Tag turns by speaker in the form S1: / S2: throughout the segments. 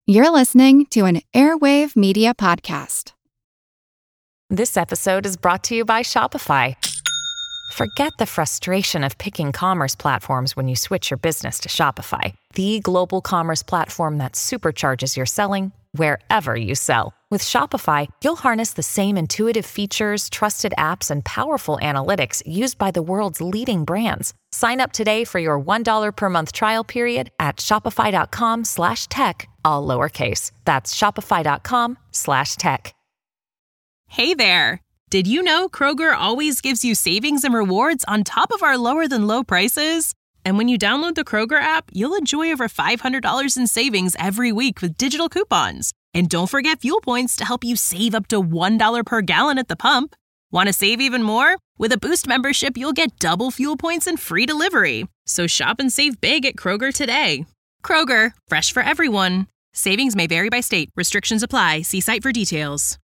S1: You're listening to an Airwave Media Podcast.
S2: This episode is brought to you by Shopify. Forget the frustration of picking commerce platforms when you switch your business to Shopify, the global commerce platform that supercharges your selling wherever you sell. With Shopify, you'll harness the same intuitive features, trusted apps, and powerful analytics used by the world's leading brands. Sign up today for your $1 per month trial period at shopify.com/tech, all lowercase. That's shopify.com/tech.
S3: Hey there! Did you know Kroger always gives you savings and rewards on top of our lower-than-low prices? And when you download the Kroger app, you'll enjoy over $500 in savings every week with digital coupons. And don't forget fuel points to help you save up to $1 per gallon at the pump. Want to save even more? With a Boost membership, you'll get double fuel points and free delivery. So shop and save big at Kroger today. Kroger, fresh for everyone. Savings may vary by state. Restrictions apply. See site for details.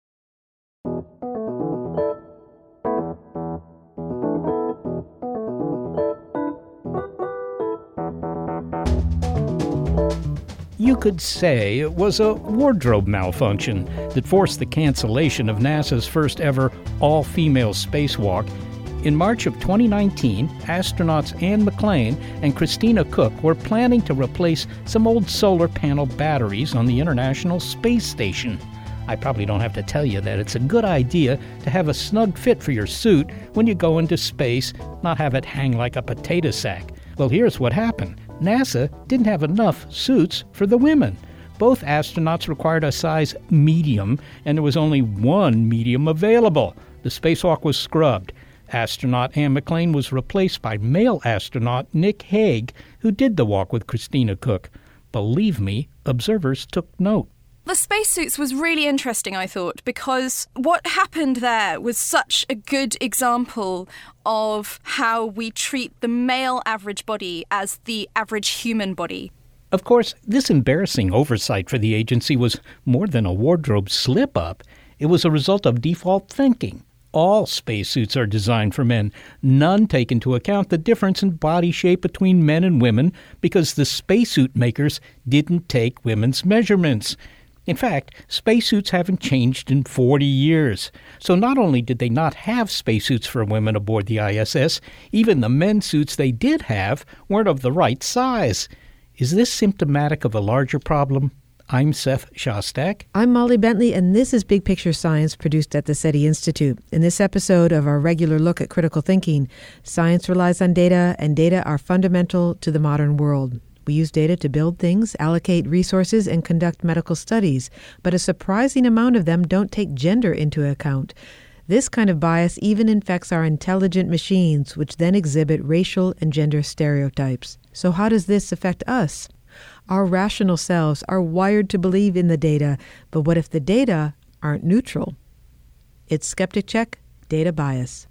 S4: You could say it was a wardrobe malfunction that forced the cancellation of NASA's first ever all-female spacewalk. In March of 2019, astronauts Anne McClain and Christina Koch were planning to replace some old solar panel batteries on the International Space Station. I probably don't have to tell you that it's a good idea to have a snug fit for your suit when you go into space, not have it hang like a potato sack. Well, here's what happened. NASA didn't have enough suits for the women. Both astronauts required a size medium, and there was only one medium available. The spacewalk was scrubbed. Astronaut Anne McClain was replaced by male astronaut Nick Hague, who did the walk with Christina Koch. Believe me, observers took note.
S5: The spacesuits was really interesting, I thought, because what happened there was such a good example of how we treat the male average body as the average human body.
S4: Of course, this embarrassing oversight for the agency was more than a wardrobe slip-up. It was a result of default thinking. All spacesuits are designed for men. None take into account the difference in body shape between men and women because the spacesuit makers didn't take women's measurements. In fact, spacesuits haven't changed in 40 years. So not only did they not have spacesuits for women aboard the ISS, even the men's suits they did have weren't of the right size. Is this symptomatic of a larger problem? I'm Seth Shostak.
S6: I'm Molly Bentley, and this is Big Picture Science, produced at the SETI Institute. In this episode of our regular look at critical thinking, science relies on data, and data are fundamental to the modern world. We use data to build things, allocate resources, and conduct medical studies, but a surprising amount of them don't take gender into account. This kind of bias even infects our intelligent machines, which then exhibit racial and gender stereotypes. So how does this affect us? Our rational selves are wired to believe in the data, but what if the data aren't neutral? It's Skeptic Check, Data Bias.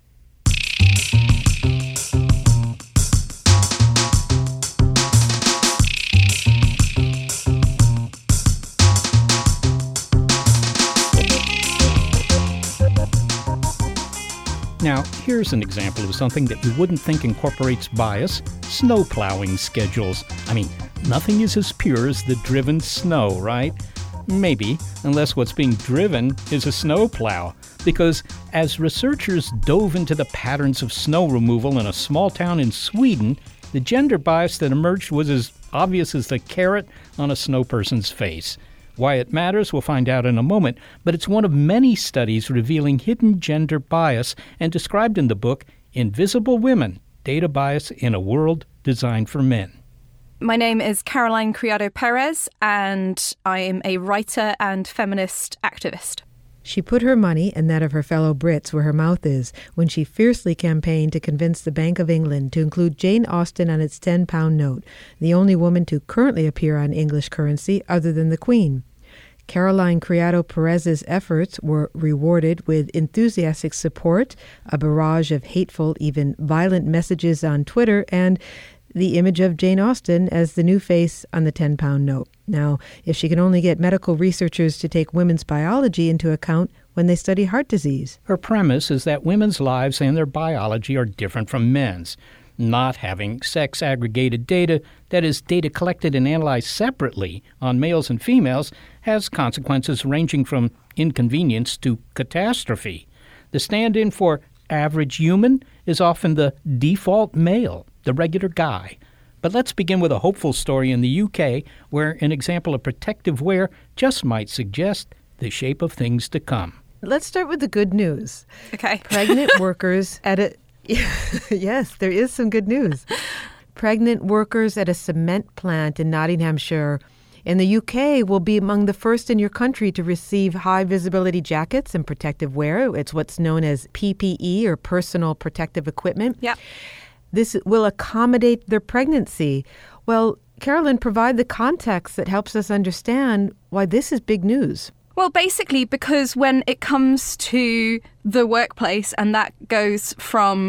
S4: Now, here's an example of something that you wouldn't think incorporates bias: snow plowing schedules. I mean, nothing is as pure as the driven snow, right? Maybe, unless what's being driven is a snow plow. Because as researchers dove into the patterns of snow removal in a small town in Sweden, the gender bias that emerged was as obvious as the carrot on a snow person's face. Why it matters, we'll find out in a moment, but it's one of many studies revealing hidden gender bias and described in the book Invisible Women: Data Bias in a World Designed for Men.
S5: My name is Caroline Criado Perez, and I am a writer and feminist activist.
S6: She put her money and that of her fellow Brits where her mouth is when she fiercely campaigned to convince the Bank of England to include Jane Austen on its £10 note, the only woman to currently appear on English currency other than the Queen. Caroline Criado Perez's efforts were rewarded with enthusiastic support, a barrage of hateful, even violent messages on Twitter, and the image of Jane Austen as the new face on the £10 note. Now, if she can only get medical researchers to take women's biology into account when they study heart disease.
S4: Her premise is that women's lives and their biology are different from men's. Not having sex-aggregated data, that is, data collected and analyzed separately on males and females, has consequences ranging from inconvenience to catastrophe. The stand-in for average human is often the default male, the regular guy. But let's begin with a hopeful story in the UK, where an example of protective wear just might suggest the shape of things to come.
S6: Let's start with the good news.
S5: Okay.
S6: Pregnant workers at a... Yes, there is some good news. Pregnant workers at a cement plant in Nottinghamshire in the UK will be among the first in your country to receive high-visibility jackets and protective wear. It's what's known as PPE, or personal protective equipment.
S5: Yep.
S6: This will accommodate their pregnancy. Well, Carolyn, provide the context that helps us understand why this is big news.
S5: Well, basically, because when it comes to the workplace, and that goes from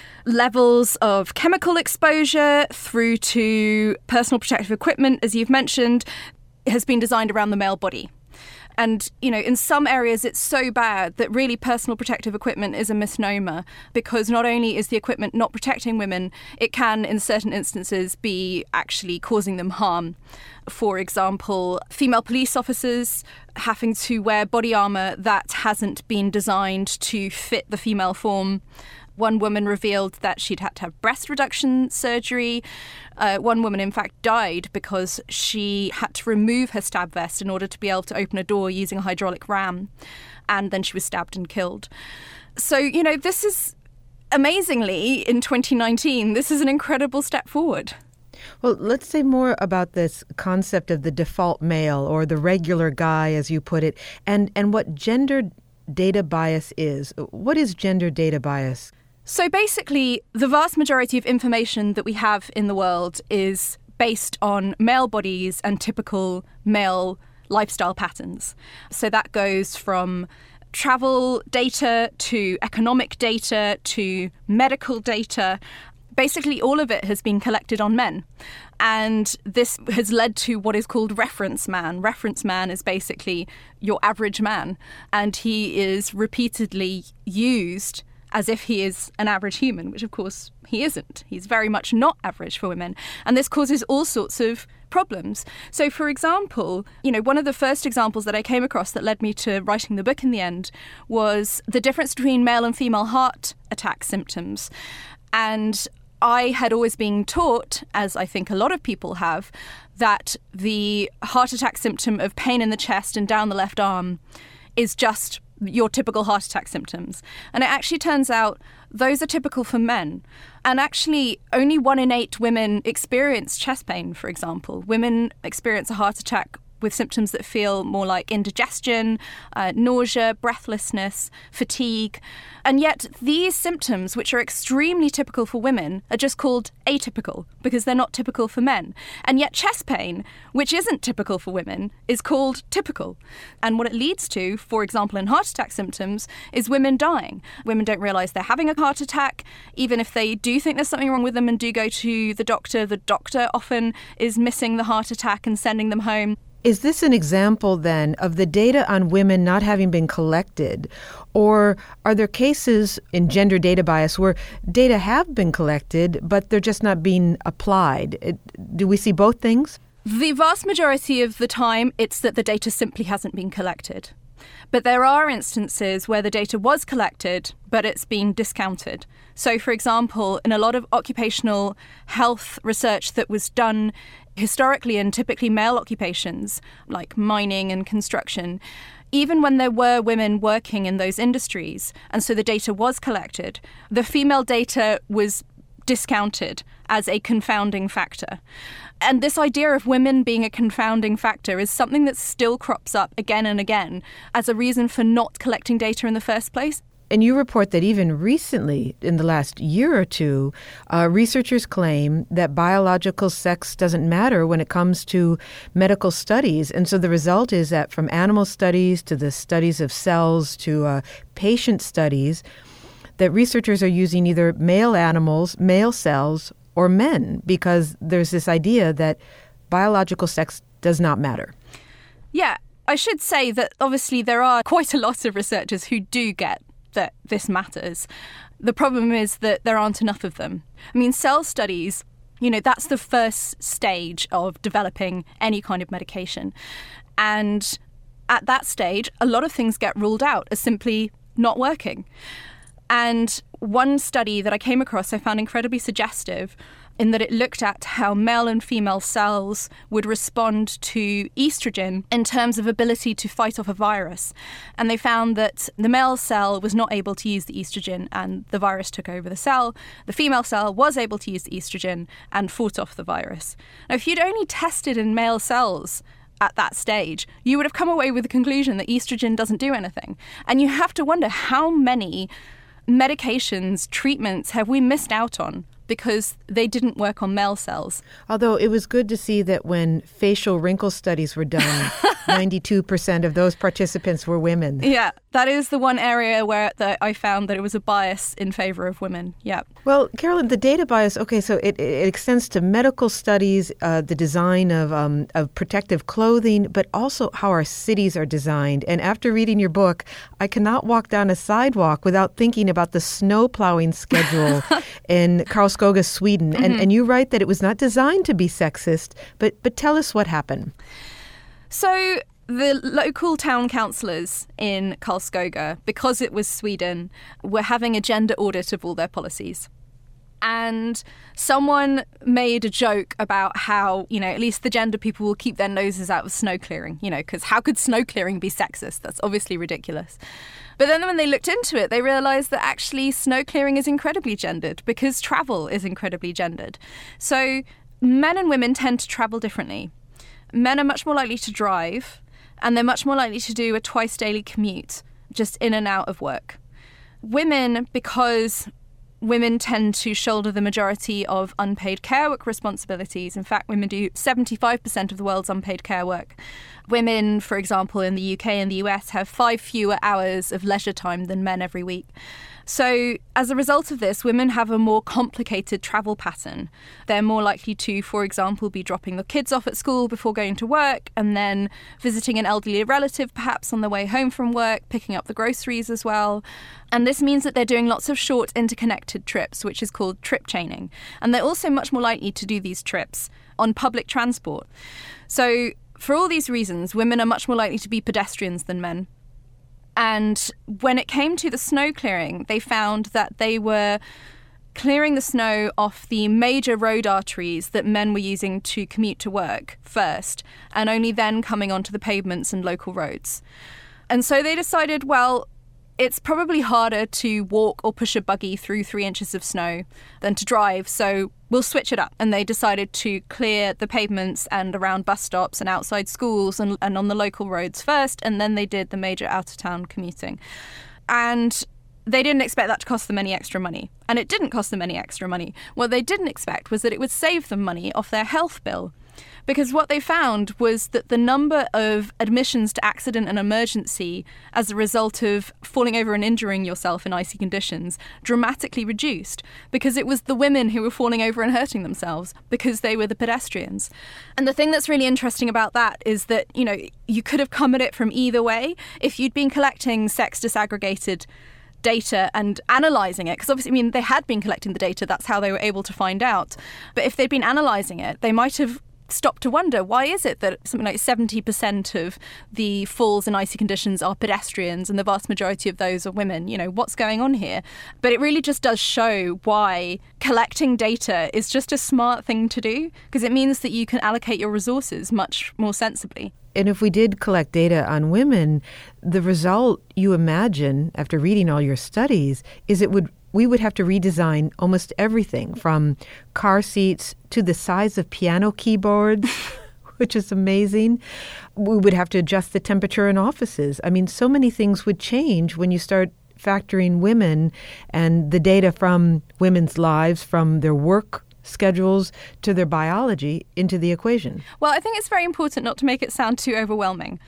S5: levels of chemical exposure through to personal protective equipment, as you've mentioned, has been designed around the male body. And, in some areas it's so bad that really personal protective equipment is a misnomer, because not only is the equipment not protecting women, it can, in certain instances, be actually causing them harm. For example, female police officers having to wear body armour that hasn't been designed to fit the female form. One woman revealed that she'd had to have breast reduction surgery. One woman, in fact, died because she had to remove her stab vest in order to be able to open a door using a hydraulic ram. And then she was stabbed and killed. So, this is, amazingly, in 2019, this is an incredible step forward.
S6: Well, let's say more about this concept of the default male, or the regular guy, as you put it, and what gender data bias is. What is gender data bias?
S5: So basically, the vast majority of information that we have in the world is based on male bodies and typical male lifestyle patterns. So that goes from travel data to economic data to medical data. Basically, all of it has been collected on men. And this has led to what is called reference man. Reference man is basically your average man. And he is repeatedly used as if he is an average human, which of course he isn't. He's very much not average for women. And this causes all sorts of problems. So, for example, one of the first examples that I came across that led me to writing the book in the end was the difference between male and female heart attack symptoms. And I had always been taught, as I think a lot of people have, that the heart attack symptom of pain in the chest and down the left arm is just your typical heart attack symptoms. And it actually turns out those are typical for men. And actually, only 1 in 8 women experience chest pain, for example. Women experience a heart attack with symptoms that feel more like indigestion, nausea, breathlessness, fatigue. And yet these symptoms, which are extremely typical for women, are just called atypical because they're not typical for men. And yet chest pain, which isn't typical for women, is called typical. And what it leads to, for example, in heart attack symptoms, is women dying. Women don't realise they're having a heart attack. Even if they do think there's something wrong with them and do go to the doctor often is missing the heart attack and sending them home.
S6: Is this an example, then, of the data on women not having been collected? Or are there cases in gender data bias where data have been collected, but they're just not being applied? Do we see both things?
S5: The vast majority of the time, it's that the data simply hasn't been collected. But there are instances where the data was collected, but it's been discounted. So, for example, in a lot of occupational health research that was done historically in typically male occupations, like mining and construction, even when there were women working in those industries, and so the data was collected, the female data was discounted as a confounding factor. And this idea of women being a confounding factor is something that still crops up again and again as a reason for not collecting data in the first place.
S6: And you report that even recently, in the last year or two, researchers claim that biological sex doesn't matter when it comes to medical studies. And so the result is that from animal studies to the studies of cells to patient studies, that researchers are using either male animals, male cells, or men, because there's this idea that biological sex does not matter.
S5: Yeah, I should say that obviously there are quite a lot of researchers who do get that this matters. The problem is that there aren't enough of them. I mean, cell studies, that's the first stage of developing any kind of medication. And at that stage, a lot of things get ruled out as simply not working. And one study that I came across I found incredibly suggestive in that it looked at how male and female cells would respond to estrogen in terms of ability to fight off a virus. And they found that the male cell was not able to use the estrogen and the virus took over the cell. The female cell was able to use the estrogen and fought off the virus. Now, if you'd only tested in male cells at that stage, you would have come away with the conclusion that estrogen doesn't do anything. And you have to wonder how many medications, treatments have we missed out on because they didn't work on male cells.
S6: Although it was good to see that when facial wrinkle studies were done, 92% of those participants were women.
S5: Yeah, that is the one area where I found that it was a bias in favor of women. Yeah.
S6: Well, Carolyn, the data bias, okay, so it extends to medical studies, the design of protective clothing, but also how our cities are designed. And after reading your book, I cannot walk down a sidewalk without thinking about the snow plowing schedule in Karlskoga, Sweden. Mm-hmm. And you write that it was not designed to be sexist, but tell us what happened.
S5: So the local town councillors in Karlskoga, because it was Sweden, were having a gender audit of all their policies. And someone made a joke about how, at least the gender people will keep their noses out of snow clearing, because how could snow clearing be sexist? That's obviously ridiculous. But then when they looked into it, they realised that actually snow clearing is incredibly gendered because travel is incredibly gendered. So men and women tend to travel differently. Men are much more likely to drive, and they're much more likely to do a twice daily commute, just in and out of work. Women, because women tend to shoulder the majority of unpaid care work responsibilities. In fact, women do 75% of the world's unpaid care work. Women, for example, in the UK and the US have 5 fewer hours of leisure time than men every week. So as a result of this, women have a more complicated travel pattern. They're more likely to, for example, be dropping the kids off at school before going to work and then visiting an elderly relative perhaps on their way home from work, picking up the groceries as well. And this means that they're doing lots of short interconnected trips, which is called trip chaining. And they're also much more likely to do these trips on public transport. So for all these reasons, women are much more likely to be pedestrians than men. And when it came to the snow clearing, they found that they were clearing the snow off the major road arteries that men were using to commute to work first, and only then coming onto the pavements and local roads. And so they decided, well, it's probably harder to walk or push a buggy through 3 inches of snow than to drive, so we'll switch it up. And they decided to clear the pavements and around bus stops and outside schools and on the local roads first, and then they did the major out-of-town commuting. And they didn't expect that to cost them any extra money. And it didn't cost them any extra money. What they didn't expect was that it would save them money off their health bill. Because what they found was that the number of admissions to accident and emergency as a result of falling over and injuring yourself in icy conditions dramatically reduced, because it was the women who were falling over and hurting themselves because they were the pedestrians. And the thing that's really interesting about that is that, you could have come at it from either way. If you'd been collecting sex disaggregated data and analysing it, because obviously, they had been collecting the data, that's how they were able to find out. But if they'd been analysing it, they might have stopped to wonder, why is it that something like 70% of the falls in icy conditions are pedestrians and the vast majority of those are women? What's going on here? But it really just does show why collecting data is just a smart thing to do, because it means that you can allocate your resources much more sensibly.
S6: And if we did collect data on women, the result you imagine after reading all your studies is we would have to redesign almost everything from car seats to the size of piano keyboards, which is amazing. We would have to adjust the temperature in offices. So many things would change when you start factoring women and the data from women's lives, from their work schedules to their biology into the equation.
S5: Well, I think it's very important not to make it sound too overwhelming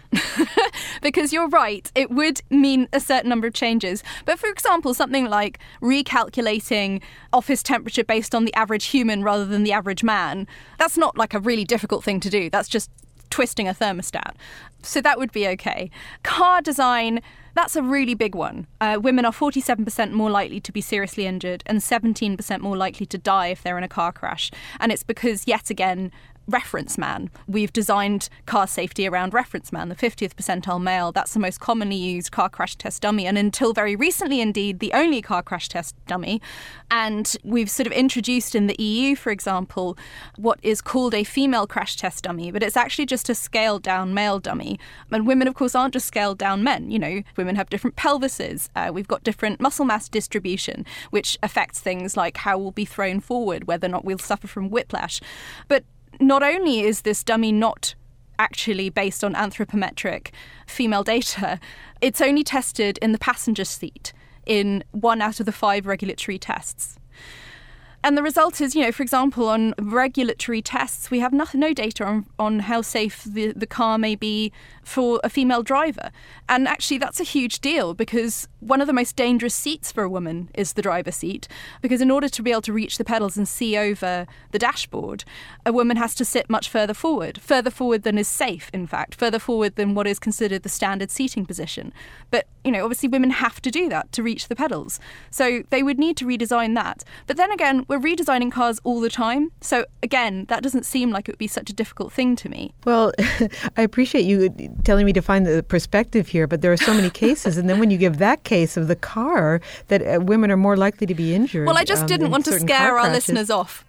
S5: because you're right, it would mean a certain number of changes. But for example, something like recalculating office temperature based on the average human rather than the average man, that's not like a really difficult thing to do. That's just twisting a thermostat. So that would be okay. Car design, that's a really big one. Women are 47% more likely to be seriously injured and 17% more likely to die if they're in a car crash. And it's because, yet again, reference man. We've designed car safety around reference man, the 50th percentile male. That's the most commonly used car crash test dummy, and until very recently, indeed, the only car crash test dummy. And we've sort of introduced in the EU, for example, what is called a female crash test dummy, but it's actually just a scaled down male dummy. And women, of course, aren't just scaled down men. You know, women have different pelvises. We've got different muscle mass distribution, which affects things like how we'll be thrown forward, whether or not we'll suffer from whiplash. But not only is this dummy not actually based on anthropometric female data, it's only tested in the passenger seat in 1 out of the 5 regulatory tests. And the result is, you know, for example, on regulatory tests, we have no data on how safe the car may be for a female driver. And actually, that's a huge deal because one of the most dangerous seats for a woman is the driver's seat. Because in order to be able to reach the pedals and see over the dashboard, a woman has to sit much further forward than is safe, in fact, further forward than what is considered the standard seating position. But, you know, obviously women have to do that to reach the pedals. So they would need to redesign that. But then again, we're redesigning cars all the time. So again, that doesn't seem like it would be such a difficult thing to me.
S6: Well, I appreciate you telling me to find the perspective here, but there are so many cases. And then when you give that case of the car, that women are more likely to be injured.
S5: Well, I just didn't want to scare our listeners off.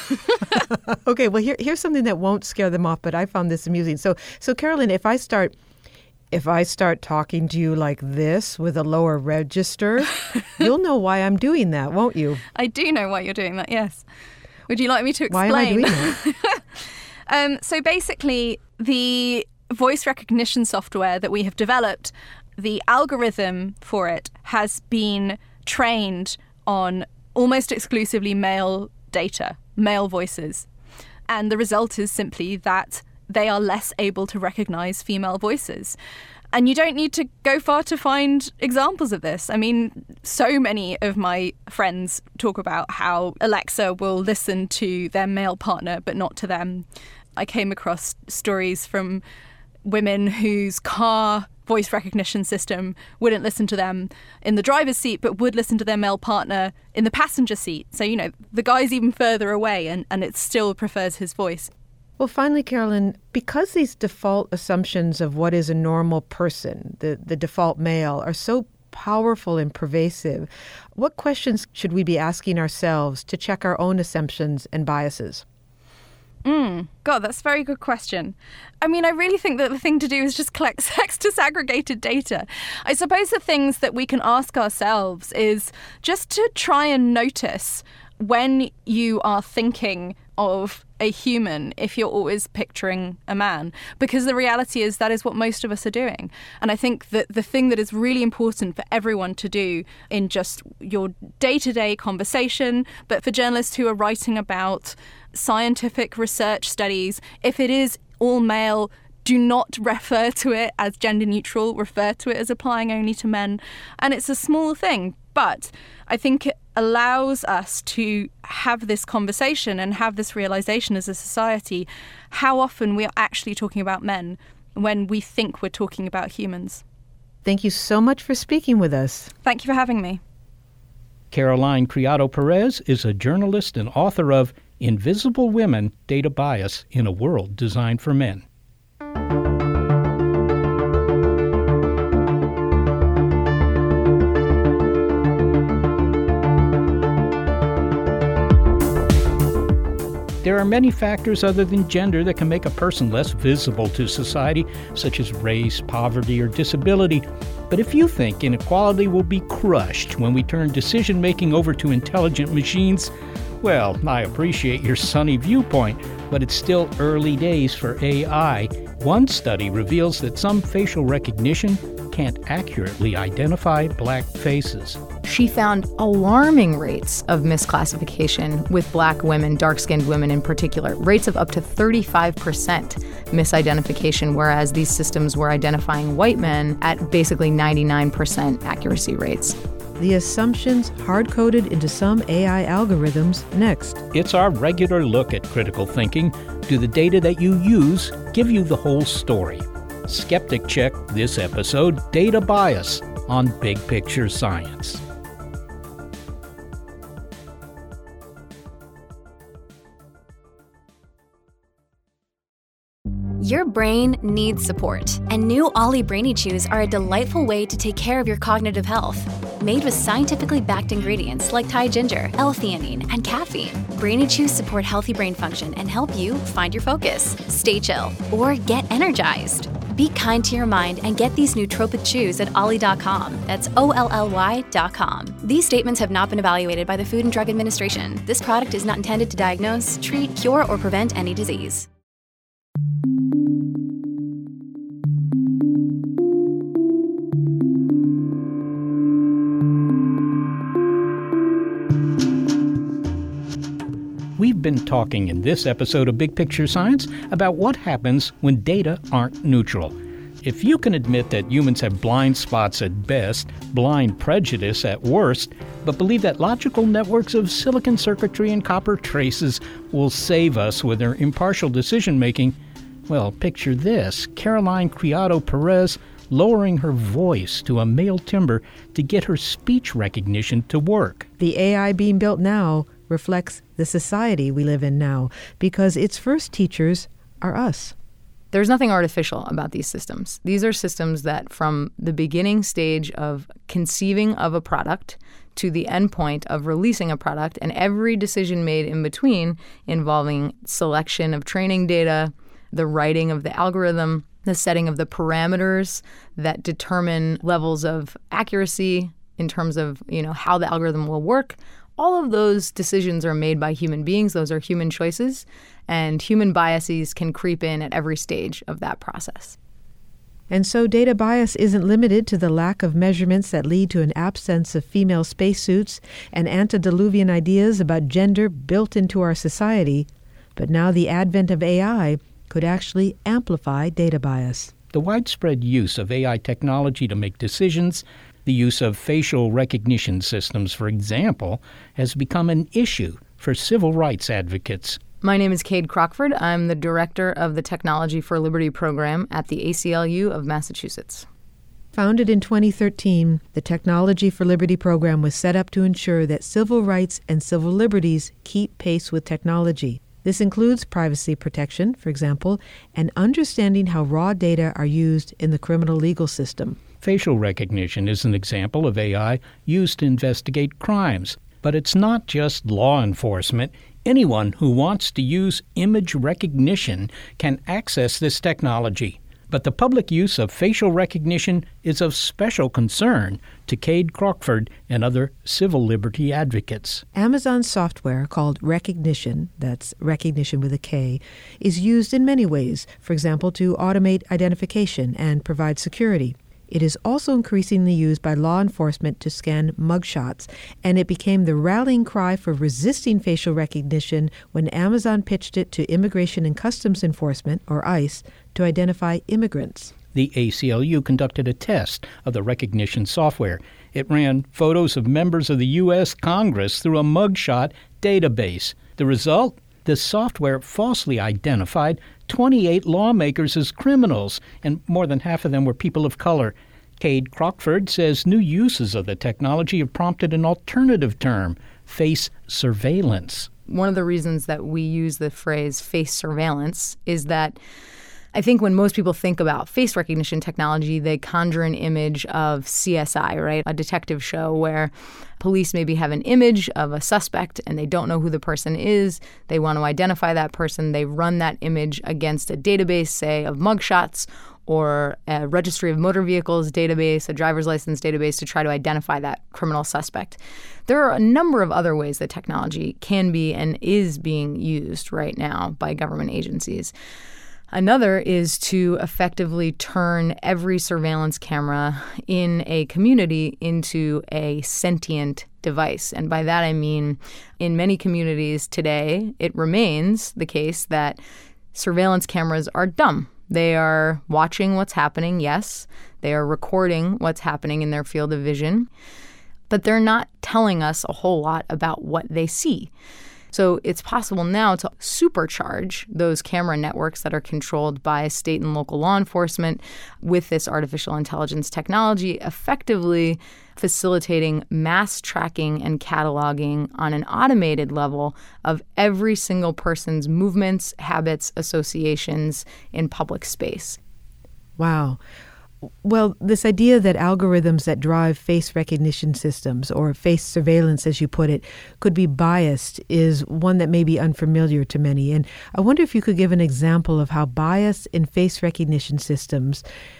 S6: Okay, well, here's something that won't scare them off, but I found this amusing. So Carolyn, if I start talking to you like this with a lower register, you'll know why I'm doing that, won't you?
S5: I do know why you're doing that, yes. Would you like me to explain?
S6: Why am I doing that?
S5: So basically, the voice recognition software that we have developed, the algorithm for it has been trained on almost exclusively male data, male voices. And the result is simply that they are less able to recognize female voices. And you don't need to go far to find examples of this. I mean, so many of my friends talk about how Alexa will listen to their male partner, but not to them. I came across stories from women whose car voice recognition system wouldn't listen to them in the driver's seat, but would listen to their male partner in the passenger seat. So, you know, the guy's even further away and it still prefers his voice.
S6: Well, finally, Carolyn, because these default assumptions of what is a normal person, the default male, are so powerful and pervasive, what questions should we be asking ourselves to check our own assumptions and biases?
S5: God, that's a very good question. I mean, I really think that the thing to do is just collect sex disaggregated data. I suppose the things that we can ask ourselves is just to try and notice when you are thinking of a human if you're always picturing a man, because the reality is that is what most of us are doing. And I think that the thing that is really important for everyone to do in just your day-to-day conversation, but for journalists who are writing about scientific research studies, if it is all male, do not refer to it as gender neutral, refer to it as applying only to men. And it's a small thing, but I think it allows us to have this conversation and have this realization as a society how often we are actually talking about men when we think we're talking about humans.
S6: Thank you so much for speaking with us.
S5: Thank you for having me.
S4: Caroline Criado Perez is a journalist and author of Invisible Women, Data Bias in a World Designed for Men. There are many factors other than gender that can make a person less visible to society, such as race, poverty, or disability. But if you think inequality will be crushed when we turn decision-making over to intelligent machines, well, I appreciate your sunny viewpoint, but it's still early days for AI. One study reveals that some facial recognition can't accurately identify black faces.
S7: She found alarming rates of misclassification with black women, dark-skinned women in particular, rates of up to 35% misidentification, whereas these systems were identifying white men at basically 99% accuracy rates.
S6: the assumptions hard-coded into some AI algorithms next.
S4: It's our regular look at critical thinking. Do the data that you use give you the whole story? Skeptic Check this episode, Data Bias, on Big Picture Science.
S8: Your brain needs support, and new Ollie Brainy Chews are a delightful way to take care of your cognitive health. Made with scientifically backed ingredients like Thai ginger, L-theanine, and caffeine, Brainy Chews support healthy brain function and help you find your focus, stay chill, or get energized. Be kind to your mind and get these nootropic chews at ollie.com. That's OLLY.com. These statements have not been evaluated by the Food and Drug Administration. This product is not intended to diagnose, treat, cure, or prevent any disease.
S4: We've been talking in this episode of Big Picture Science about what happens when data aren't neutral. If you can admit that humans have blind spots at best, blind prejudice at worst, but believe that logical networks of silicon circuitry and copper traces will save us with their impartial decision-making, well, picture this: Caroline Criado Perez lowering her voice to a male timbre to get her speech recognition to work.
S6: The AI being built now reflects the society we live in now, because its first teachers are us.
S7: There's nothing artificial about these systems. These are systems that, from the beginning stage of conceiving of a product to the end point of releasing a product, and every decision made in between involving selection of training data, the writing of the algorithm, the setting of the parameters that determine levels of accuracy in terms of, how the algorithm will work. All of those decisions are made by human beings. Those are human choices, and human biases can creep in at every stage of that process.
S6: And so data bias isn't limited to the lack of measurements that lead to an absence of female spacesuits and antediluvian ideas about gender built into our society, but now the advent of AI could actually amplify data bias.
S4: The widespread use of AI technology to make decisions, the use of facial recognition systems, for example, has become an issue for civil rights advocates.
S7: My name is Cade Crockford. I'm the director of the Technology for Liberty program at the ACLU of Massachusetts.
S6: Founded in 2013, the Technology for Liberty program was set up to ensure that civil rights and civil liberties keep pace with technology. This includes privacy protection, for example, and understanding how raw data are used in the criminal legal system.
S4: Facial recognition is an example of AI used to investigate crimes. But it's not just law enforcement. Anyone who wants to use image recognition can access this technology. But the public use of facial recognition is of special concern to Cade Crockford and other civil liberty advocates.
S6: Amazon software called Rekognition, that's recognition with a K, is used in many ways, for example, to automate identification and provide security. It is also increasingly used by law enforcement to scan mugshots, and it became the rallying cry for resisting facial recognition when Amazon pitched it to Immigration and Customs Enforcement, or ICE, to identify immigrants.
S4: The ACLU conducted a test of the recognition software. It ran photos of members of the U.S. Congress through a mugshot database. The result? The software falsely identified 28 lawmakers as criminals, and more than half of them were people of color. Cade Crockford says new uses of the technology have prompted an alternative term, face surveillance.
S7: One of the reasons that we use the phrase face surveillance is that I think when most people think about face recognition technology, they conjure an image of CSI, right? A detective show where police maybe have an image of a suspect and they don't know who the person is. They want to identify that person. They run that image against a database, say, of mugshots or a registry of motor vehicles database, a driver's license database to try to identify that criminal suspect. There are a number of other ways that technology can be and is being used right now by government agencies. Another is to effectively turn every surveillance camera in a community into a sentient device. And by that I mean, in many communities today, it remains the case that surveillance cameras are dumb. They are watching what's happening, yes. They are recording what's happening in their field of vision. but they're not telling us a whole lot about what they see. So it's possible now to supercharge those camera networks that are controlled by state and local law enforcement with this artificial intelligence technology, effectively facilitating mass tracking and cataloging on an automated level of every single person's movements, habits, associations in public space.
S6: Wow. Well, this idea that algorithms that drive face recognition systems, or face surveillance, as you put it, could be biased is one that may be unfamiliar to many. And I wonder if you could give an example of how bias in face recognition systems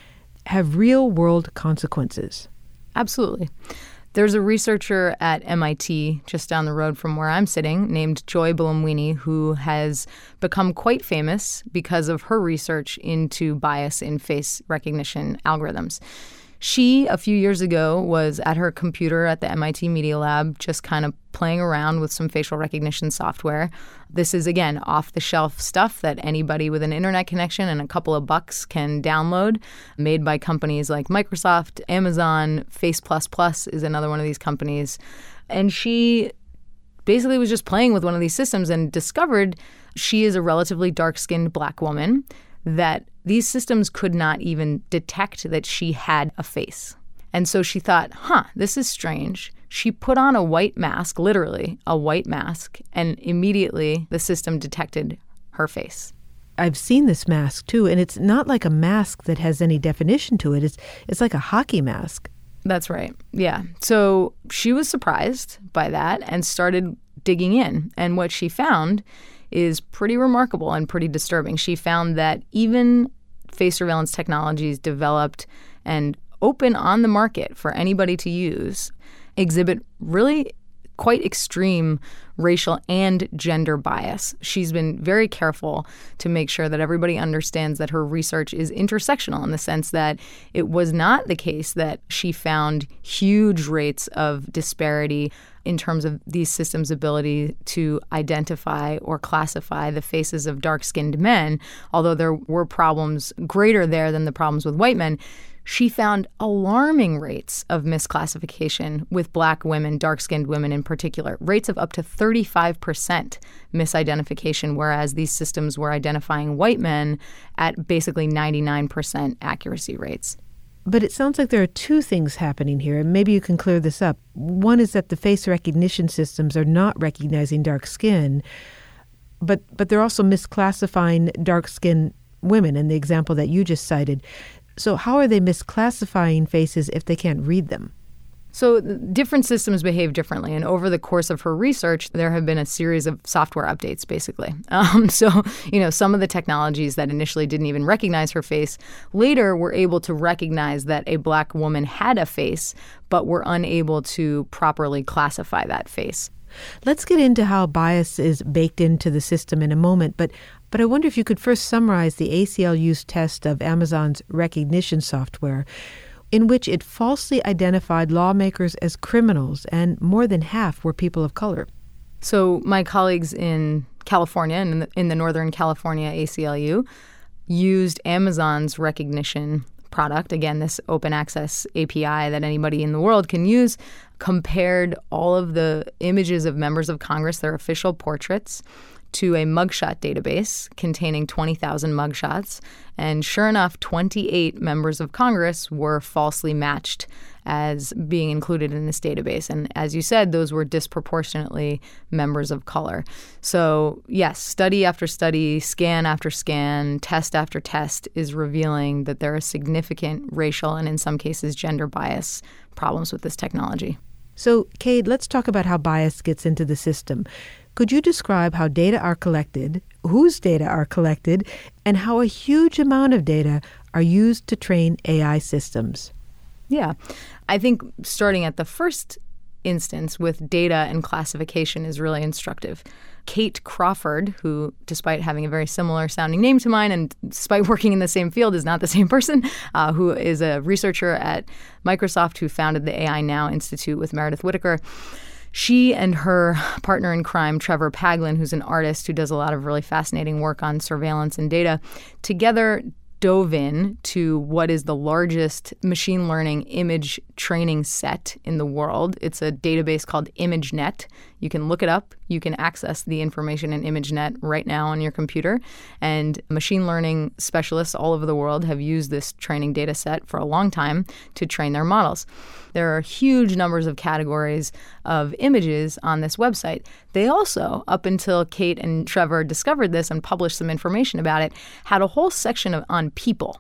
S6: have real-world consequences.
S7: Absolutely. There's a researcher at MIT just down the road from where I'm sitting named Joy Buolamwini who has become quite famous because of her research into bias in face recognition algorithms. She, a few years ago, was at her computer at the MIT Media Lab just kind of playing around with some facial recognition software. This is, again, off-the-shelf stuff that anybody with an internet connection and a couple of bucks can download, made by companies like Microsoft, Amazon. Face++ is another one of these companies. And she basically was just playing with one of these systems and discovered she is a relatively dark-skinned black woman, that these systems could not even detect that she had a face. And so she thought, this is strange. She put on a white mask, literally a white mask, and immediately the system detected her face.
S6: I've seen this mask, too, and it's not like a mask that has any definition to it. It's like a hockey mask.
S7: That's right. Yeah. So she was surprised by that and started digging in. And what she found is pretty remarkable and pretty disturbing. She found that even face surveillance technologies developed and open on the market for anybody to use exhibit really quite extreme racial and gender bias. She's been very careful to make sure that everybody understands that her research is intersectional in the sense that it was not the case that she found huge rates of disparity in terms of these systems' ability to identify or classify the faces of dark-skinned men, although there were problems greater there than the problems with white men. She found alarming rates of misclassification with black women, dark-skinned women in particular, rates of up to 35% misidentification, whereas these systems were identifying white men at basically 99% accuracy rates.
S6: But it sounds like there are two things happening here, and maybe you can clear this up. One is that the face recognition systems are not recognizing dark skin, but they're also misclassifying dark-skinned women in the example that you just cited. So how are they misclassifying faces if they can't read them?
S7: So different systems behave differently. And over the course of her research, there have been a series of software updates, basically. Some of the technologies that initially didn't even recognize her face later were able to recognize that a black woman had a face, but were unable to properly classify that face.
S6: Let's get into how bias is baked into the system in a moment, but I wonder if you could first summarize the ACLU's test of Amazon's recognition software, in which it falsely identified lawmakers as criminals, and more than half were people of color.
S7: So my colleagues in California and in the Northern California ACLU used Amazon's recognition product, again, this open access API that anybody in the world can use, compared all of the images of members of Congress, their official portraits, to a mugshot database containing 20,000 mugshots. And sure enough, 28 members of Congress were falsely matched as being included in this database. And as you said, those were disproportionately members of color. So yes, study after study, scan after scan, test after test is revealing that there are significant racial and in some cases gender bias problems with this technology.
S6: So, Cade, let's talk about how bias gets into the system. Could you describe how data are collected, whose data are collected, and how a huge amount of data are used to train AI systems?
S7: Yeah. I think starting at the first instance with data and classification is really instructive. Kate Crawford, who, despite having a very similar sounding name to mine and despite working in the same field, is not the same person, who is a researcher at Microsoft who founded the AI Now Institute with Meredith Whittaker. She and her partner in crime, Trevor Paglen, who's an artist who does a lot of really fascinating work on surveillance and data, together dove in to what is the largest machine learning image training set in the world. It's a database called ImageNet. You can look it up. You can access the information in ImageNet right now on your computer. And machine learning specialists all over the world have used this training data set for a long time to train their models. There are huge numbers of categories of images on this website. They also, up until Kate and Trevor discovered this and published some information about it, had a whole section on people.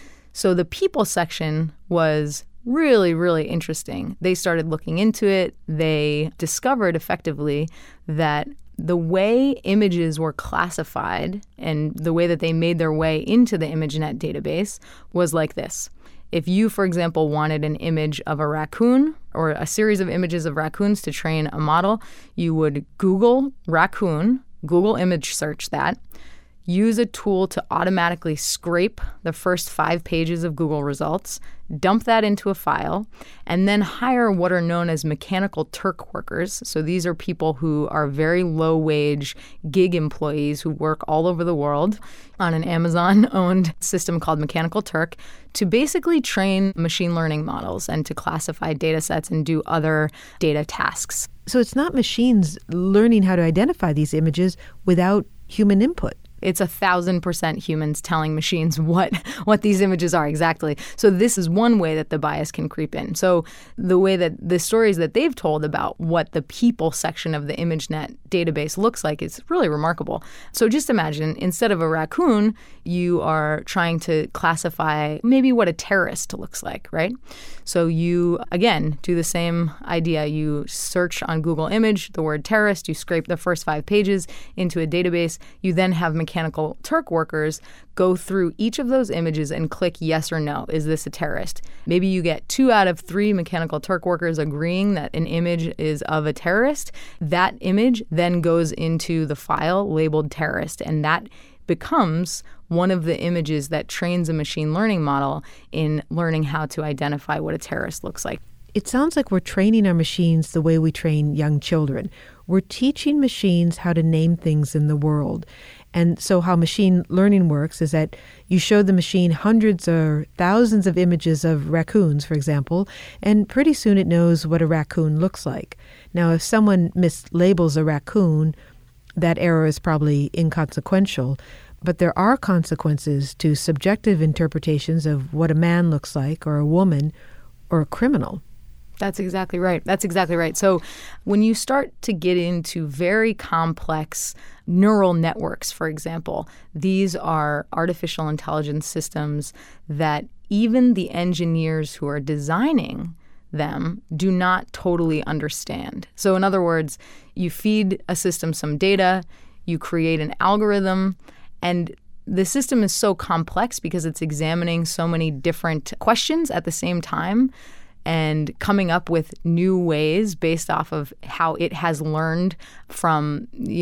S7: So the people section was really, really interesting. They started looking into it. They discovered effectively that the way images were classified and the way that they made their way into the ImageNet database was like this. If you, for example, wanted an image of a raccoon or a series of images of raccoons to train a model, you would Google raccoon, Google image search that, use a tool to automatically scrape the first 5 pages of Google results, dump that into a file, and then hire what are known as mechanical Turk workers. So these are people who are very low-wage gig employees who work all over the world on an Amazon-owned system called Mechanical Turk to basically train machine learning models and to classify data sets and do other data tasks.
S6: So it's not machines learning how to identify these images without human input.
S7: It's 1,000% humans telling machines what these images are exactly. So this is one way that the bias can creep in. So the way that the stories that they've told about what the people section of the ImageNet database looks like is really remarkable. So just imagine, instead of a raccoon, you are trying to classify maybe what a terrorist looks like, right? So you, again, do the same idea. You search on Google Image the word terrorist. You scrape the first 5 pages into a database. You then have Mechanical Turk workers go through each of those images and click yes or no. Is this a terrorist? Maybe you get 2 out of 3 Mechanical Turk workers agreeing that an image is of a terrorist. That image then goes into the file labeled terrorist, and that becomes one of the images that trains a machine learning model in learning how to identify what a terrorist looks like.
S6: It sounds like we're training our machines the way we train young children. We're teaching machines how to name things in the world. And so how machine learning works is that you show the machine hundreds or thousands of images of raccoons, for example, and pretty soon it knows what a raccoon looks like. Now, if someone mislabels a raccoon, that error is probably inconsequential. But there are consequences to subjective interpretations of what a man looks like or a woman or a criminal.
S7: That's exactly right. That's exactly right. So when you start to get into very complex neural networks, for example, these are artificial intelligence systems that even the engineers who are designing them do not totally understand. So in other words, you feed a system some data, you create an algorithm, and the system is so complex because it's examining so many different questions at the same time and coming up with new ways based off of how it has learned from,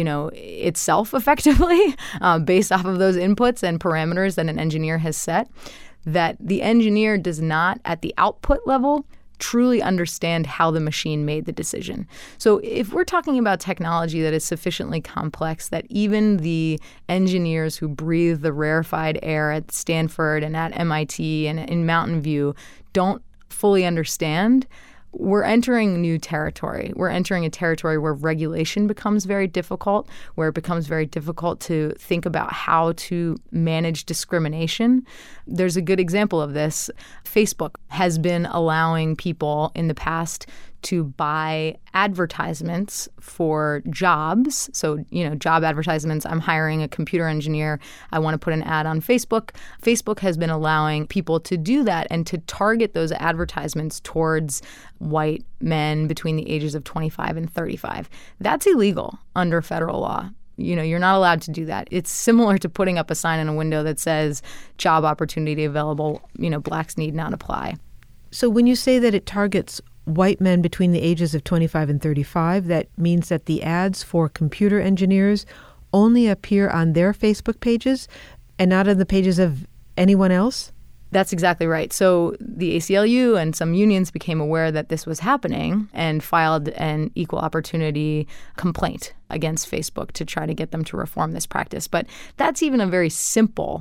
S7: itself effectively, based off of those inputs and parameters that an engineer has set, that the engineer does not, at the output level, truly understand how the machine made the decision. So if we're talking about technology that is sufficiently complex that even the engineers who breathe the rarefied air at Stanford and at MIT and in Mountain View don't fully understand, we're entering new territory. We're entering a territory where regulation becomes very difficult, where it becomes very difficult to think about how to manage discrimination. There's a good example of this. Facebook has been allowing people in the past to buy advertisements for jobs. So, job advertisements. I'm hiring a computer engineer. I want to put an ad on Facebook. Facebook has been allowing people to do that and to target those advertisements towards white men between the ages of 25 and 35. That's illegal under federal law. You're not allowed to do that. It's similar to putting up a sign in a window that says job opportunity available, blacks need not apply.
S6: So when you say that it targets white men between the ages of 25 and 35, that means that the ads for computer engineers only appear on their Facebook pages and not on the pages of anyone else?
S7: That's exactly right. So the ACLU and some unions became aware that this was happening and filed an equal opportunity complaint against Facebook to try to get them to reform this practice. But that's even a very simple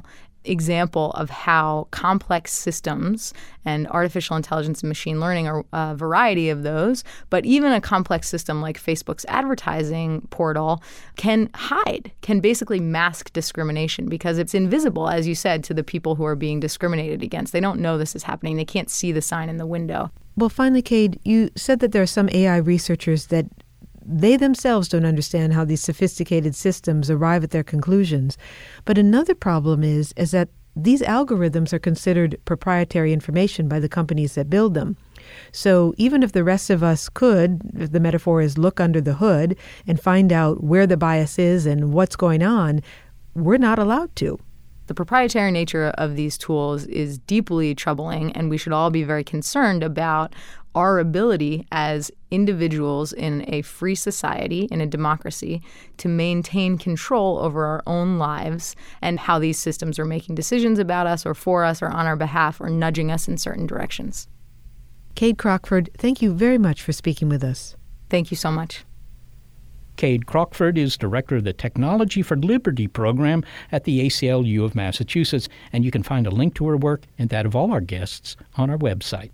S7: example of how complex systems, and artificial intelligence and machine learning are a variety of those, but even a complex system like Facebook's advertising portal can basically mask discrimination because it's invisible, as you said, to the people who are being discriminated against. They don't know this is happening. They can't see the sign in the window.
S6: Well, finally, Cade, you said that there are some AI researchers that they themselves don't understand how these sophisticated systems arrive at their conclusions. But another problem is that these algorithms are considered proprietary information by the companies that build them. So even if the rest of us could, if the metaphor is look under the hood and find out where the bias is and what's going on, we're not allowed to.
S7: The proprietary nature of these tools is deeply troubling, and we should all be very concerned about our ability as individuals in a free society, in a democracy, to maintain control over our own lives and how these systems are making decisions about us or for us or on our behalf or nudging us in certain directions.
S6: Cade Crockford, thank you very much for speaking with us.
S7: Thank you so much.
S4: Cade Crockford is director of the Technology for Liberty program at the ACLU of Massachusetts, and you can find a link to her work and that of all our guests on our website.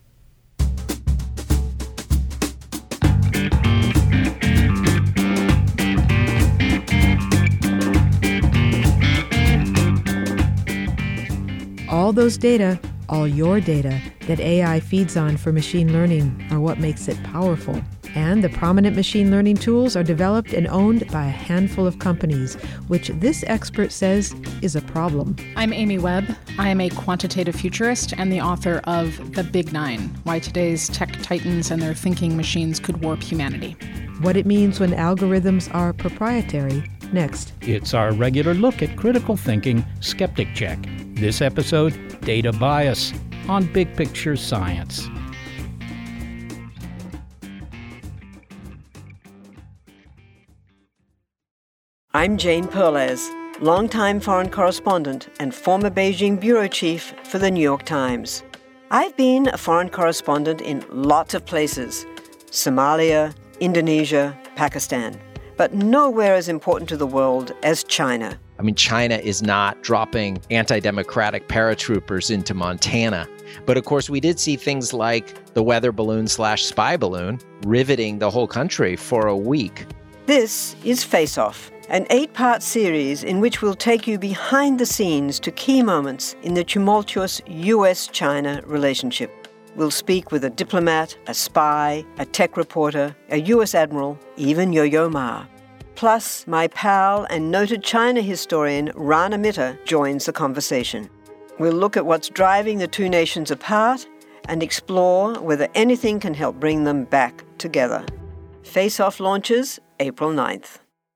S6: All those data, all your data, that AI feeds on for machine learning are what makes it powerful. And the prominent machine learning tools are developed and owned by a handful of companies, which this expert says is a problem.
S9: I'm Amy Webb. I am a quantitative futurist and the author of The Big Nine, Why Today's Tech Titans and Their Thinking Machines Could Warp Humanity.
S6: What it means when algorithms are proprietary, next.
S4: It's our regular look at critical thinking, Skeptic Check. This episode, Data Bias, on Big Picture Science.
S10: I'm Jane Perlez, longtime foreign correspondent and former Beijing bureau chief for the New York Times. I've been a foreign correspondent in lots of places: Somalia, Indonesia, Pakistan, but nowhere as important to the world as China.
S11: I mean, China is not dropping anti-democratic paratroopers into Montana. But of course, we did see things like the weather balloon/spy balloon riveting the whole country for a week.
S10: This is Face Off, an 8-part series in which we'll take you behind the scenes to key moments in the tumultuous U.S.-China relationship. We'll speak with a diplomat, a spy, a tech reporter, a U.S. admiral, even Yo-Yo Ma. Plus, my pal and noted China historian Rana Mitter joins the conversation. We'll look at what's driving the two nations apart and explore whether anything can help bring them back together. Face Off launches April 9th.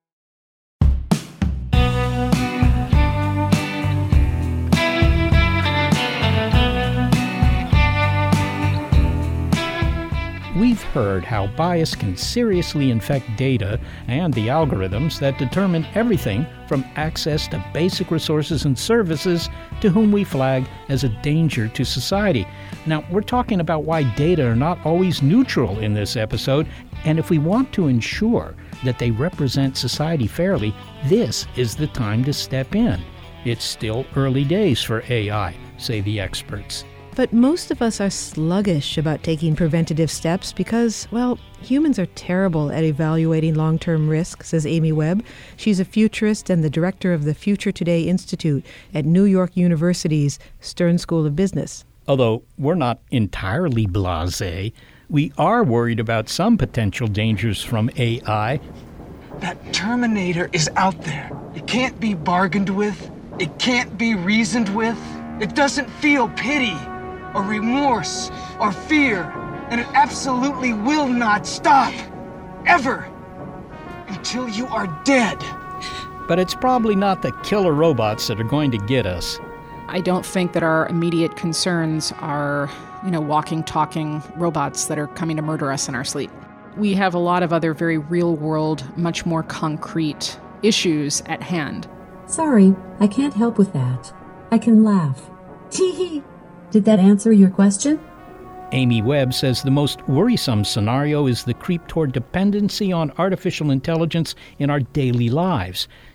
S4: We've heard how bias can seriously infect data and the algorithms that determine everything from access to basic resources and services to whom we flag as a danger to society. Now, we're talking about why data are not always neutral in this episode, and if we want to ensure that they represent society fairly, this is the time to step in. It's still early days for AI, say the experts.
S6: But most of us are sluggish about taking preventative steps because, well, humans are terrible at evaluating long-term risk, says Amy Webb. She's a futurist and the director of the Future Today Institute at New York University's Stern School of Business.
S4: Although we're not entirely blasé, we are worried about some potential dangers from AI.
S12: That Terminator is out there. It can't be bargained with. It can't be reasoned with. It doesn't feel pity or remorse or fear, and it absolutely will not stop, ever, until you are dead.
S4: But it's probably not the killer robots that are going to get us.
S9: I don't think that our immediate concerns are, walking, talking robots that are coming to murder us in our sleep. We have a lot of other very real-world, much more concrete issues at hand.
S13: Sorry, I can't help with that. I can laugh. Tee-hee. Did that answer your question?
S4: Amy Webb says the most worrisome scenario is the creep toward dependency on artificial intelligence in our daily lives.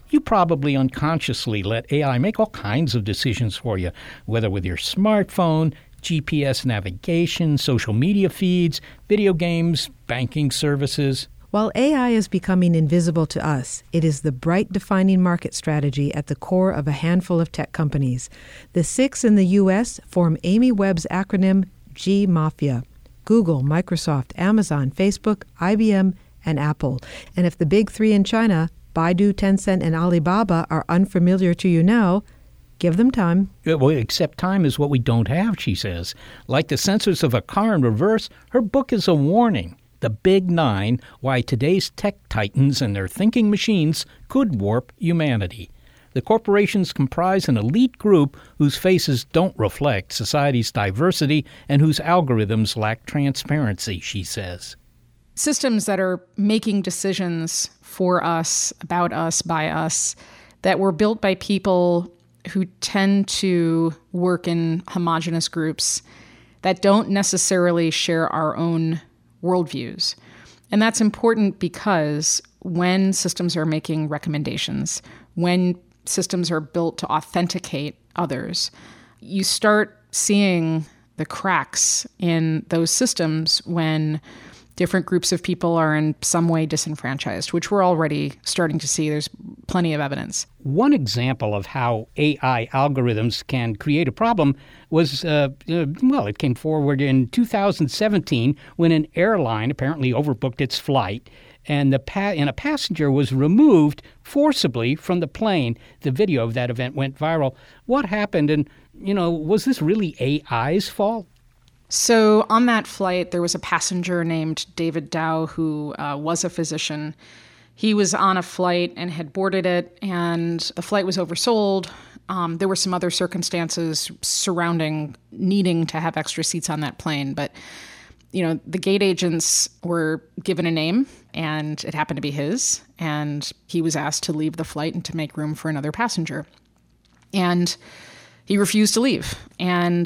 S4: You probably unconsciously let AI make all kinds of decisions for you, whether with your smartphone, GPS navigation, social media feeds, video games, banking services.
S6: While AI is becoming invisible to us, it is the bright defining market strategy at the core of a handful of tech companies. The 6 in the U.S. form Amy Webb's acronym G-Mafia: Google, Microsoft, Amazon, Facebook, IBM, and Apple. And if the big 3 in China, Baidu, Tencent, and Alibaba, are unfamiliar to you now, give them time.
S4: Well, except time is what we don't have, she says. Like the sensors of a car in reverse, her book is a warning. The Big 9, Why Today's Tech Titans and Their Thinking Machines Could Warp Humanity. The corporations comprise an elite group whose faces don't reflect society's diversity and whose algorithms lack transparency, she says.
S9: Systems that are making decisions for us, about us, by us, that were built by people who tend to work in homogenous groups that don't necessarily share our own worldviews. And that's important because when systems are making recommendations, when systems are built to authenticate others, you start seeing the cracks in those systems when different groups of people are in some way disenfranchised, which we're already starting to see. There's plenty of evidence.
S4: One example of how AI algorithms can create a problem was, it came forward in 2017 when an airline apparently overbooked its flight and a passenger was removed forcibly from the plane. The video of that event went viral. What happened? And, was this really AI's fault?
S9: So on that flight, there was a passenger named David Dow who was a physician. He was on a flight and had boarded it, and the flight was oversold. There were some other circumstances surrounding needing to have extra seats on that plane. But, the gate agents were given a name, and it happened to be his. And he was asked to leave the flight and to make room for another passenger. And he refused to leave. And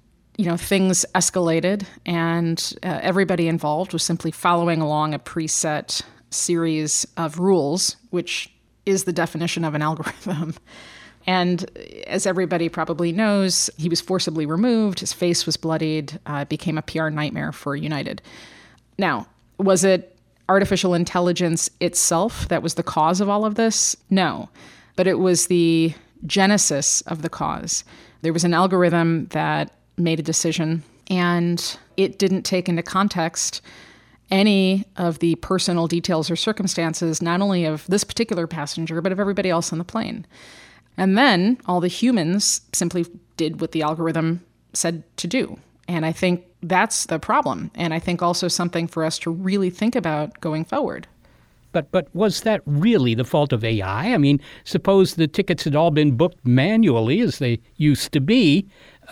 S9: things escalated, and everybody involved was simply following along a preset series of rules, which is the definition of an algorithm. And as everybody probably knows, he was forcibly removed. His face was bloodied. It became a PR nightmare for United. Now, was it artificial intelligence itself that was the cause of all of this? No, but it was the genesis of the cause. There was an algorithm that made a decision, and it didn't take into context any of the personal details or circumstances, not only of this particular passenger, but of everybody else on the plane. And then all the humans simply did what the algorithm said to do. And I think that's the problem. And I think also something for us to really think about going forward.
S4: But was that really the fault of AI? I mean, suppose the tickets had all been booked manually as they used to be.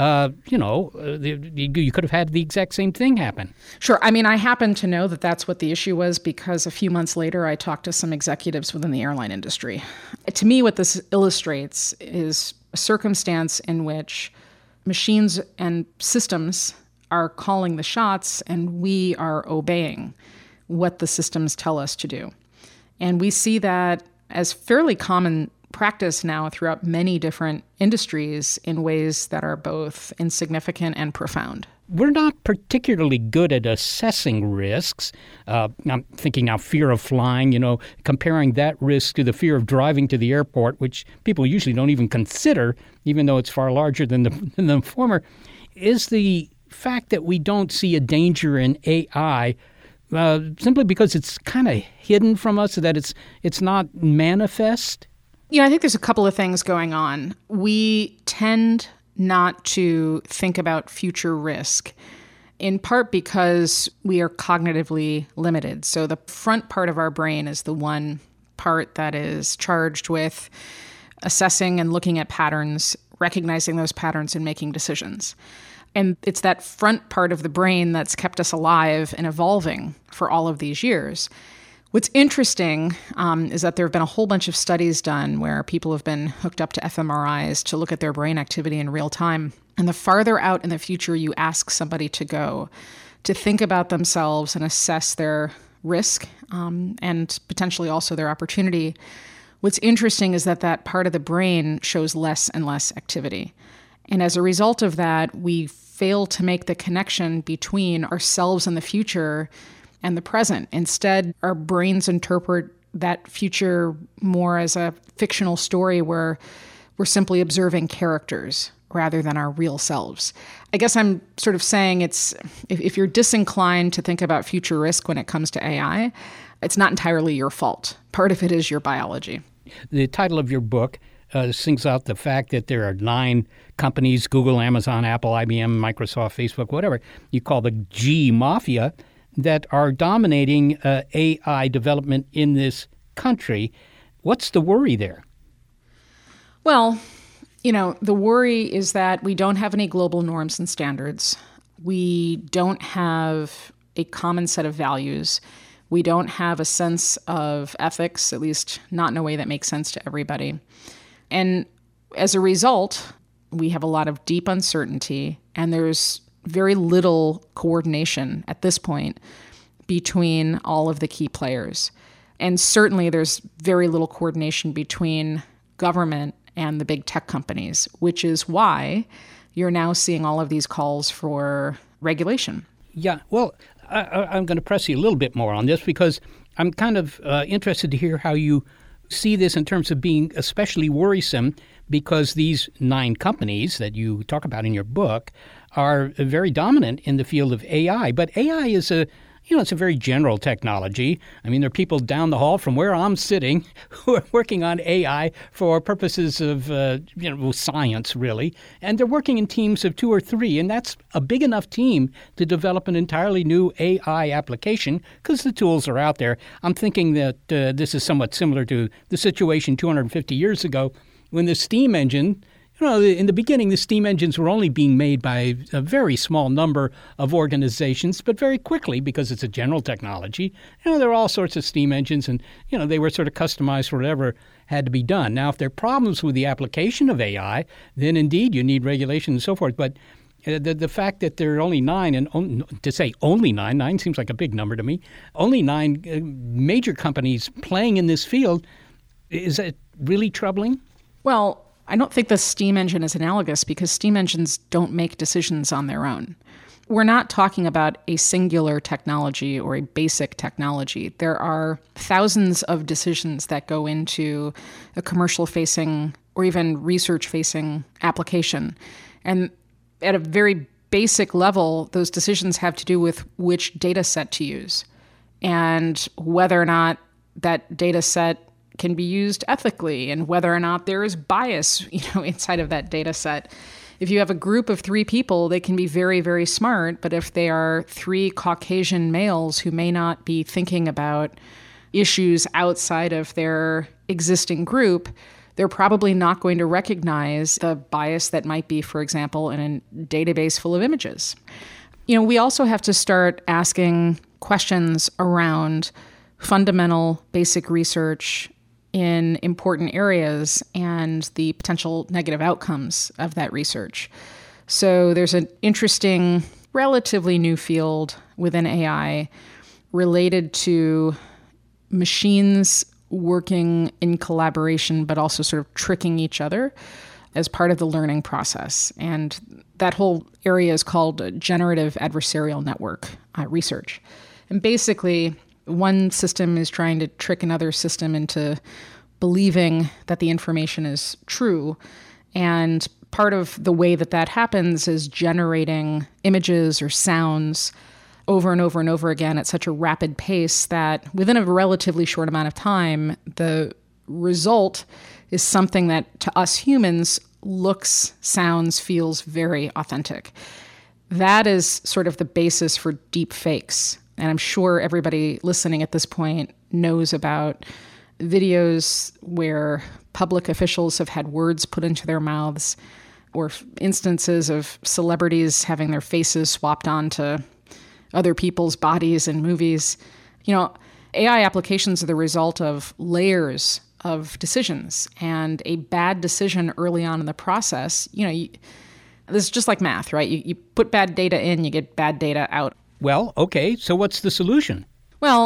S4: You could have had the exact same thing happen.
S9: Sure. I mean, I happen to know that that's what the issue was because a few months later, I talked to some executives within the airline industry. To me, what this illustrates is a circumstance in which machines and systems are calling the shots and we are obeying what the systems tell us to do. And we see that as fairly common practice now throughout many different industries in ways that are both insignificant and profound.
S4: We're not particularly good at assessing risks. I'm thinking now fear of flying, comparing that risk to the fear of driving to the airport, which people usually don't even consider, even though it's far larger than the former. Is the fact that we don't see a danger in AI simply because it's kind of hidden from us, that it's not manifest?
S9: I think there's a couple of things going on. We tend not to think about future risk, in part because we are cognitively limited. So the front part of our brain is the one part that is charged with assessing and looking at patterns, recognizing those patterns and making decisions. And it's that front part of the brain that's kept us alive and evolving for all of these years. What's interesting is that there have been a whole bunch of studies done where people have been hooked up to fMRIs to look at their brain activity in real time. And the farther out in the future you ask somebody to go, to think about themselves and assess their risk and potentially also their opportunity, What's interesting is that part of the brain shows less and less activity. And as a result of that, we fail to make the connection between ourselves and the future and the present. Instead, our brains interpret that future more as a fictional story where we're simply observing characters rather than our real selves. I guess I'm sort of saying if you're disinclined to think about future risk when it comes to AI, it's not entirely your fault. Part of it is your biology.
S4: The title of your book sings out the fact that there are 9 companies, Google, Amazon, Apple, IBM, Microsoft, Facebook, whatever you call the G Mafia, that are dominating AI development in this country. What's the worry there?
S9: Well, the worry is that we don't have any global norms and standards. We don't have a common set of values. We don't have a sense of ethics, at least not in a way that makes sense to everybody. And as a result, we have a lot of deep uncertainty, and there's very little coordination at this point between all of the key players. And certainly there's very little coordination between government and the big tech companies, which is why you're now seeing all of these calls for regulation.
S4: Yeah, well, I'm going to press you a little bit more on this because I'm kind of interested to hear how you see this in terms of being especially worrisome, because these 9 companies that you talk about in your book are very dominant in the field of AI. But AI is it's a very general technology. I mean, there are people down the hall from where I'm sitting who are working on AI for purposes of, science, really. And they're working in teams of 2 or 3. And that's a big enough team to develop an entirely new AI application because the tools are out there. I'm thinking that this is somewhat similar to the situation 250 years ago when the steam engine, in the beginning, the steam engines were only being made by a very small number of organizations, but very quickly, because it's a general technology, there are all sorts of steam engines, and, they were sort of customized for whatever had to be done. Now, if there are problems with the application of AI, then indeed you need regulation and so forth. But the fact that there are only 9, and to say only 9 seems like a big number to me, only 9 major companies playing in this field, is that really troubling?
S9: Well, I don't think the steam engine is analogous because steam engines don't make decisions on their own. We're not talking about a singular technology or a basic technology. There are thousands of decisions that go into a commercial-facing or even research-facing application. And at a very basic level, those decisions have to do with which data set to use and whether or not that data set can be used ethically and whether or not there is bias, inside of that data set. If you have a group of 3 people, they can be very, very smart, but if they are 3 Caucasian males who may not be thinking about issues outside of their existing group, they're probably not going to recognize the bias that might be, for example, in a database full of images. We also have to start asking questions around fundamental basic research in important areas and the potential negative outcomes of that research. So there's an interesting, relatively new field within AI related to machines working in collaboration, but also sort of tricking each other as part of the learning process. And that whole area is called generative adversarial network research. And basically, one system is trying to trick another system into believing that the information is true. And part of the way that happens is generating images or sounds over and over and over again at such a rapid pace that within a relatively short amount of time, the result is something that to us humans looks, sounds, feels very authentic. That is sort of the basis for deep fakes. And I'm sure everybody listening at this point knows about videos where public officials have had words put into their mouths or instances of celebrities having their faces swapped onto other people's bodies in movies. AI applications are the result of layers of decisions, and a bad decision early on in the process, this is just like math, right? You put bad data in, you get bad data out.
S4: Well, okay, so what's the solution?
S9: Well,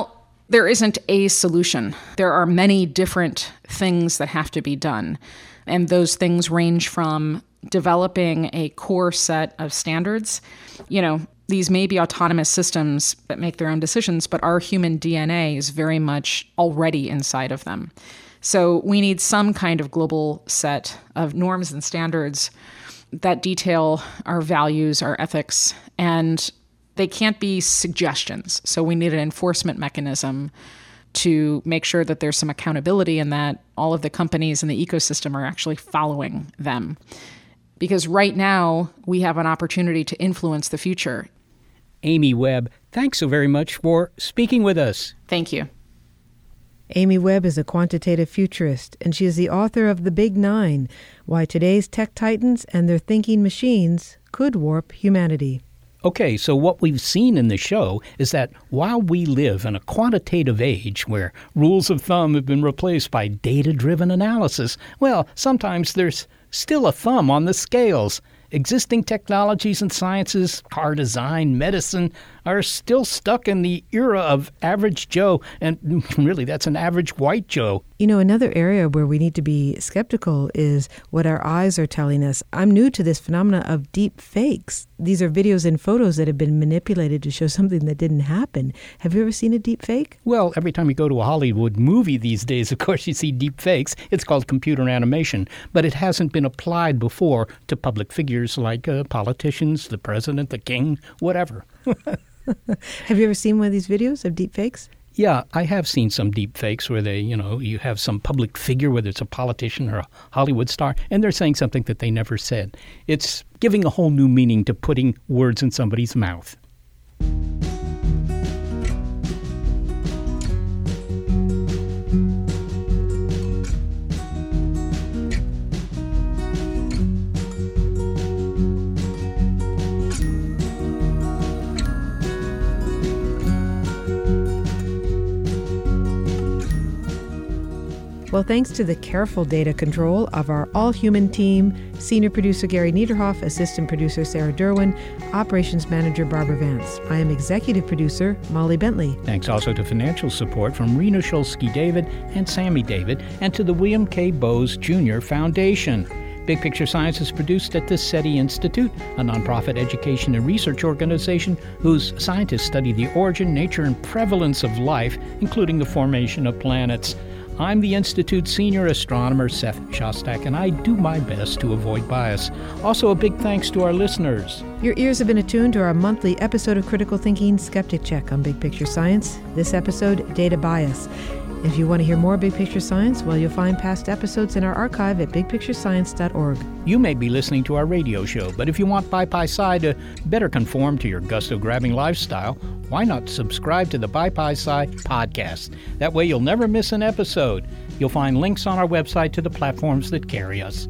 S9: There isn't a solution. There are many different things that have to be done. And those things range from developing a core set of standards. These may be autonomous systems that make their own decisions, but our human DNA is very much already inside of them. So we need some kind of global set of norms and standards that detail our values, our ethics, and they can't be suggestions. So we need an enforcement mechanism to make sure that there's some accountability and that all of the companies in the ecosystem are actually following them. Because right now, we have an opportunity to influence the future.
S4: Amy Webb, thanks so very much for speaking with us.
S9: Thank you.
S6: Amy Webb is a quantitative futurist, and she is the author of The Big Nine, Why Today's Tech Titans and Their Thinking Machines Could Warp Humanity.
S4: Okay, so what we've seen in the show is that while we live in a quantitative age where rules of thumb have been replaced by data-driven analysis, well, sometimes there's still a thumb on the scales. Existing technologies and sciences, car design, medicine, are still stuck in the era of average Joe, and really that's an average white Joe.
S6: Another area where we need to be skeptical is what our eyes are telling us. I'm new to this phenomena of deep fakes. These are videos and photos that have been manipulated to show something that didn't happen. Have you ever seen a deep fake?
S4: Well, every time you go to a Hollywood movie these days, of course, you see deep fakes. It's called computer animation, but it hasn't been applied before to public figures like politicians, the president, the king, whatever.
S6: Have you ever seen one of these videos of deep fakes?
S4: Yeah, I have seen some deep fakes where they, you have some public figure, whether it's a politician or a Hollywood star, and they're saying something that they never said. It's giving a whole new meaning to putting words in somebody's mouth.
S6: Well, thanks to the careful data control of our all-human team, senior producer Gary Niederhoff, assistant producer Sarah Derwin, operations manager Barbara Vance. I am executive producer Molly Bentley.
S4: Thanks also to financial support from Rena Shulsky-David and Sammy David, and to the William K. Bowes Jr. Foundation. Big Picture Science is produced at the SETI Institute, a nonprofit education and research organization whose scientists study the origin, nature, and prevalence of life, including the formation of planets. I'm the Institute's senior astronomer, Seth Shostak, and I do my best to avoid bias. Also, a big thanks to our listeners.
S6: Your ears have been attuned to our monthly episode of Critical Thinking Skeptic Check on Big Picture Science. This episode, Data Bias. If you want to hear more Big Picture Science, well, you'll find past episodes in our archive at bigpicturescience.org.
S4: You may be listening to our radio show, but if you want BiPi-Sci to better conform to your gusto-grabbing lifestyle, why not subscribe to the BiPi-Sci podcast? That way you'll never miss an episode. You'll find links on our website to the platforms that carry us.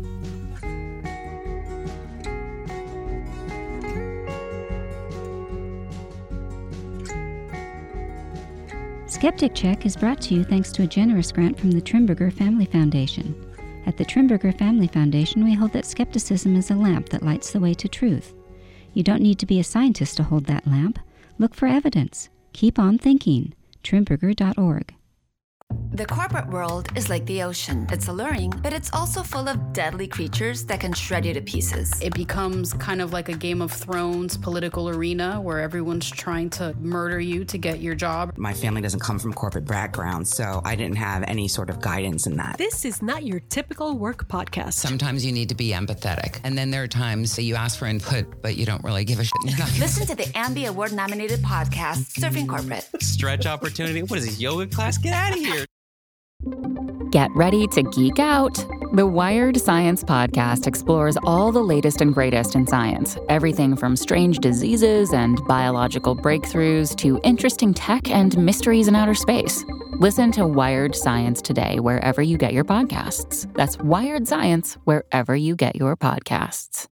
S14: Skeptic Check is brought to you thanks to a generous grant from the Trimberger Family Foundation. At the Trimberger Family Foundation, we hold that skepticism is a lamp that lights the way to truth. You don't need to be a scientist to hold that lamp. Look for evidence. Keep on thinking. Trimberger.org.
S15: The corporate world is like the ocean. It's alluring, but it's also full of deadly creatures that can shred you to pieces.
S16: It becomes kind of like a Game of Thrones political arena where everyone's trying to murder you to get your job.
S17: My family doesn't come from corporate background, so I didn't have any sort of guidance in that.
S18: This is not your typical work podcast.
S19: Sometimes you need to be empathetic, and then there are times that you ask for input, but you don't really give a shit.
S15: Listen to the Ambie Award-nominated podcast, Surfing Corporate.
S20: Stretch opportunity? What is this, yoga class? Get out of here.
S2: Get ready to geek out. The Wired Science Podcast explores all the latest and greatest in science. Everything from strange diseases and biological breakthroughs to interesting tech and mysteries in outer space. Listen to Wired Science today wherever you get your podcasts. That's Wired Science wherever you get your podcasts.